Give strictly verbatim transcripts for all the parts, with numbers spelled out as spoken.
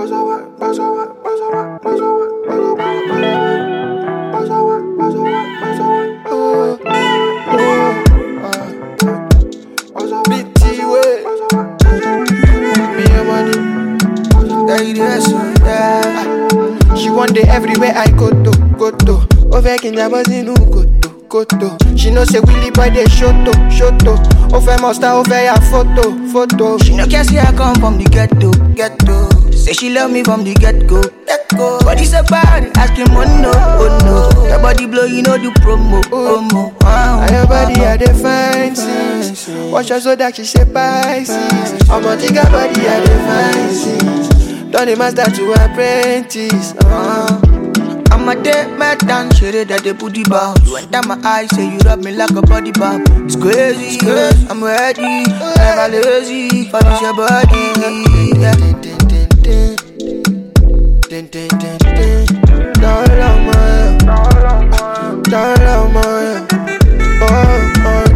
She one day everywhere I go to, go to. Over Kenya Bazinu go to, go to. She know say Willie boy they shoto, shoto. Over master over ya photo, photo. She no care see I come from the ghetto, ghetto. Say she love me from the get-go, get-go. Body so bad, asking money no, oh no. Your body blow, you know do promo, promo. Wow, and your body are the fancies. Watch her so that she say Pisces. I'ma think her body are the fancies. Turn the master to apprentice. Uh-huh. I'm a dead man down, shit that they put the bar. You enter my eyes, say you rub me like a body bar. It's crazy, it's crazy. I'm ready, never lazy. For this your body, yeah. Dollar man, dollar man, oh oh.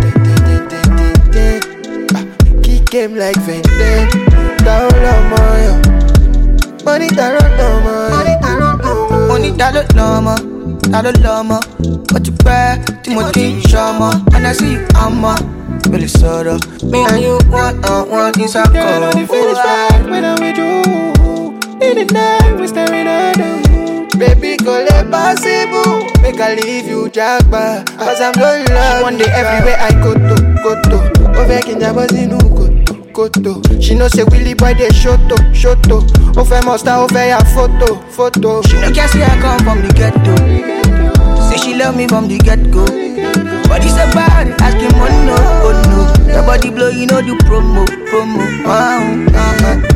Kick game like Vente, dollar man. Money dollar man, money dollar man, dollar man. What you pay, Timothy Shama, and I see you, I'm a really sorrow. Me and you one on one is a call. Girl, on the finish line when I'm with you. In the night, we staring at the moon. Baby, call it possible. Make I leave you, Jagba. Cause I'm no love. One day, everywhere I go to, go to. Over Kenya Bazinu, go to, go to. She know say Willie boy, they shoto, shoto. Over master, over ya photo, photo. She no care see I come from the ghetto. Say she love me from the get-go. Body so bad, asking money no, oh no. Your body blow, you know do promo, promo. Wow, uh-huh.